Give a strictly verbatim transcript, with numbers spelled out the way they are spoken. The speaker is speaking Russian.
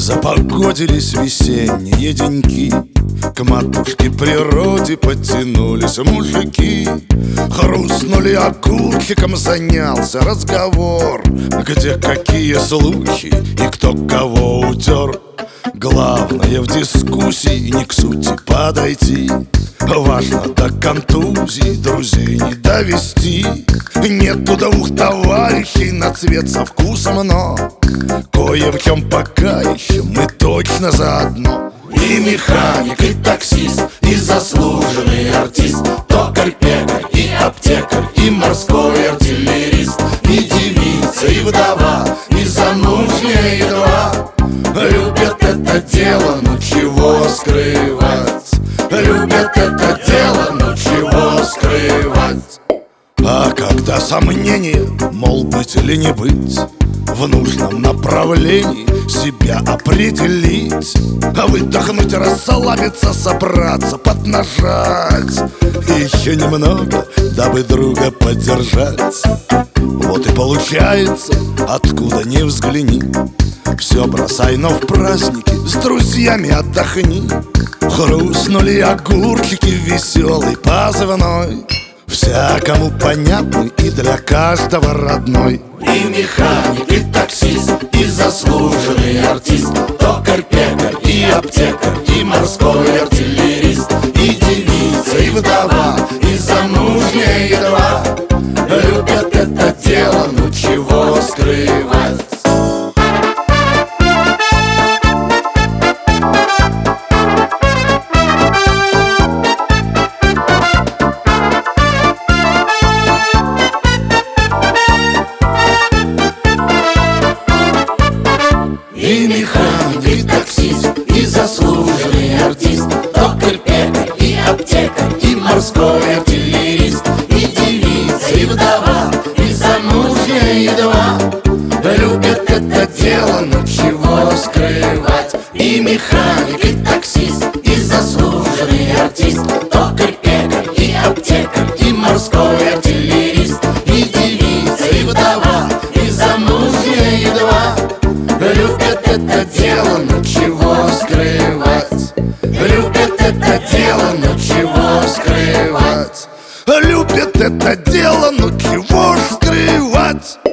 Запогодились весенние деньки, к матушке природе подтянулись мужики. Хрустнули огурчиком, занялся разговор, где какие слухи и кто кого утер. Главное в дискуссии не к сути подойти, важно до контузии друзей не довести. Нету двух товарищей на цвет со вкусом, но кое в чем пока еще мы точно заодно. И механик, и таксист, и заслуженный артист, токарь-пекарь, и аптекарь, и морской артиллерист, и девица, и вдова, и замужняя едва любят это дело, ну чего скрывать. Любят это дело, ну чего скрывать. А когда сомнения, мол, быть или не быть, в нужном направлении себя определить, а выдохнуть, расслабиться, собраться, поднажать, еще немного, дабы друга поддержать. Вот и получается, откуда ни взгляни, все бросай, но в праздники с друзьями отдохни. Хрустнули огурчики, веселый позывной, всякому понятный и для каждого родной. И механик, и таксист, и заслуженный артист, токарь-пекарь, и аптекарь, и морской артиллерист, и девица, и вдова, и замужняя едва любят это дело, ну чего скрывать. И механик, и таксист, и заслуженный артист, токарь-пекарь, и аптекарь, и морской артиллерист, и девица, и вдова, и замужняя едва любят это дело, ну чего скрывать. И механик, и таксист, и заслуженный артист, токарь-пекарь, и аптекарь, и морской артиллерист, и девица, и вдова, и замужняя едва любят это дело, ну чего скрывать. Любят это дело, ну чего скрывать. Любят это дело, ну чего скрывать.